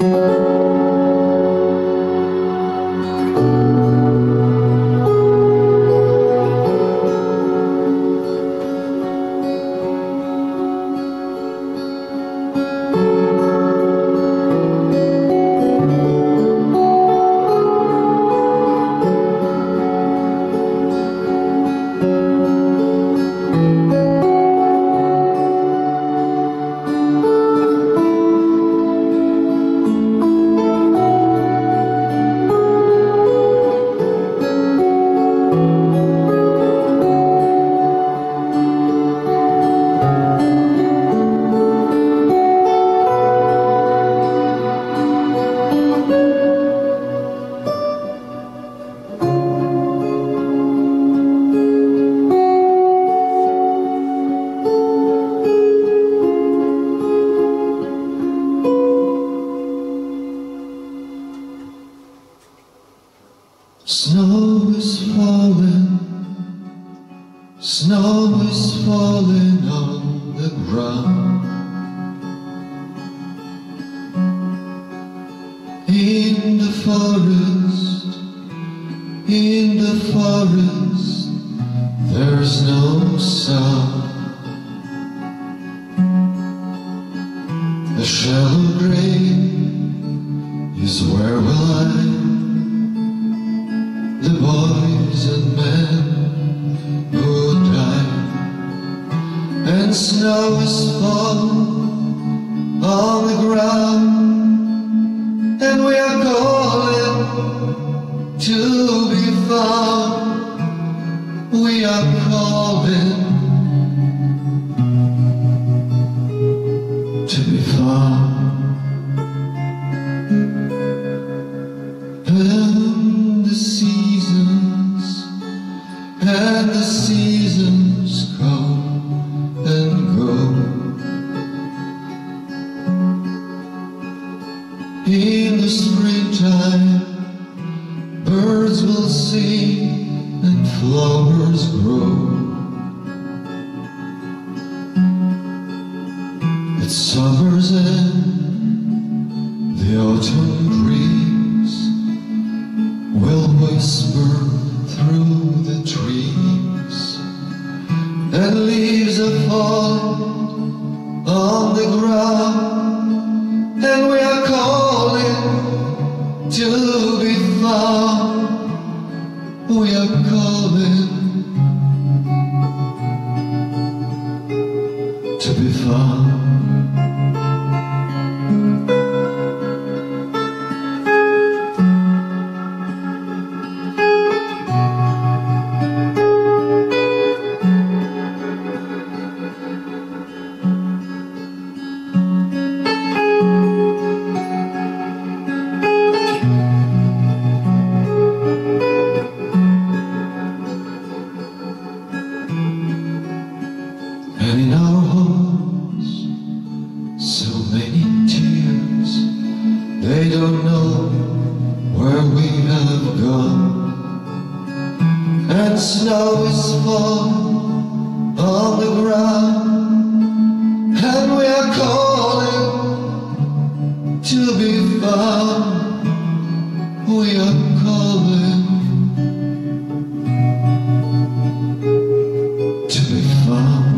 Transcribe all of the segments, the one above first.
Snow is falling, snow is falling on the ground. In the forest, there's no sound. The shallow grave is where we'll lie, the boys and men who died. And snow is falling on the ground, and we are calling to be found. We are calling to be found. And the seasons come and go. In the springtime, birds will sing and flowers grow. At summer's end, the autumn breeze will whisper through the trees, and leaves are falling on the ground, and we are calling to be found. We are calling to be found. And in our homes, so many tears, they don't know where we have gone. And snow is falling on the ground, and we are calling to be found. We are calling to be found.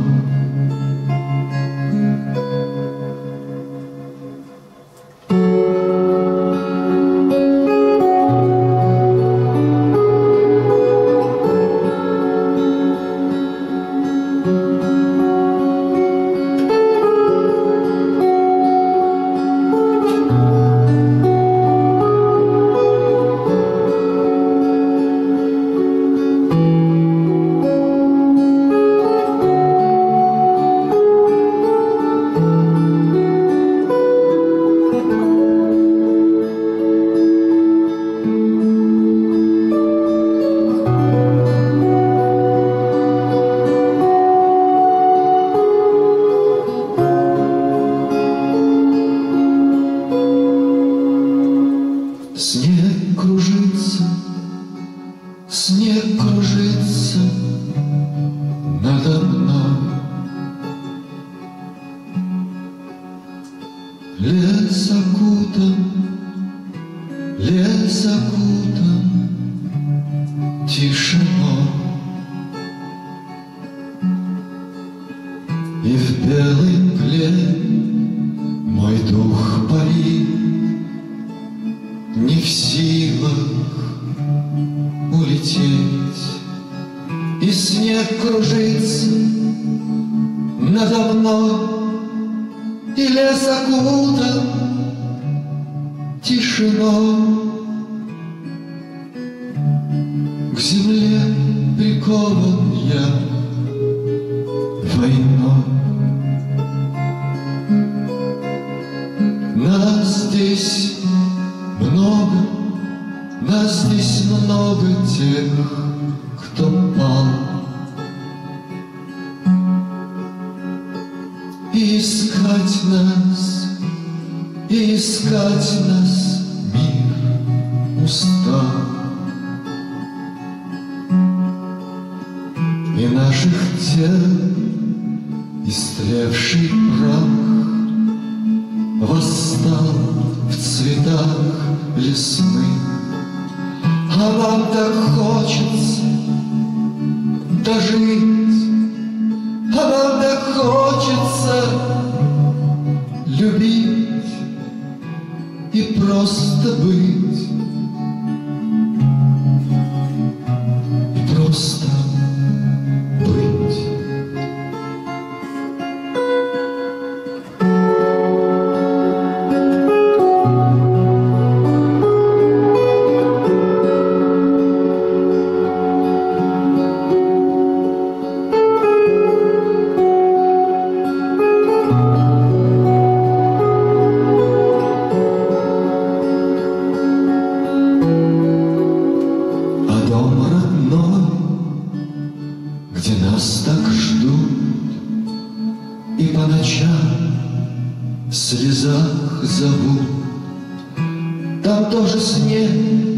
Снег кружится надо мной, Лес окутан тишиной, и в белой мгле мой дух парит, не в силах улететь, и снег кружится надо мной, и лес окутан тишиной. К земле прикован я войной. Нас здесь много тех, кто пал. И искать нас мир устал. И наших тел истлевший прах восстал в цветах весны. А нам так хочется дожить, а нам так хочется любить и просто быть, и просто быть. Где нас так ждут, и по ночам в слезах зовут. Там тоже снег,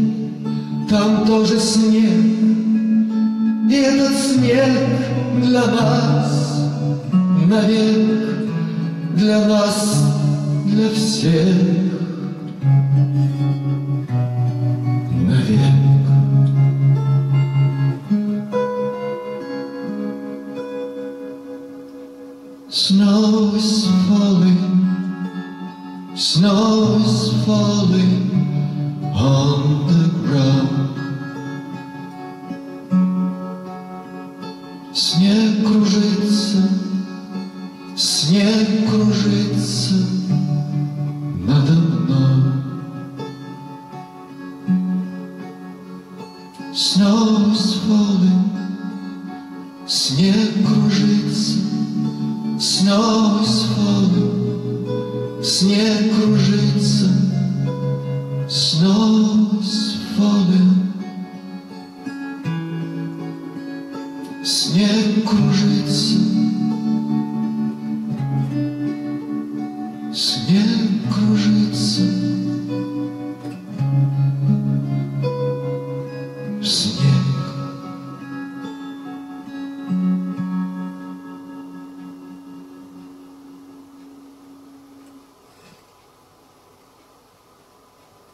и этот снег для нас навек, для нас, для всех навек. Snow is falling on the ground. Снег кружится надо мной. Snow is falling, снег кружится. Snow is falling, снег кружится. Snow is falling, снег кружится. Снег кружится. Снег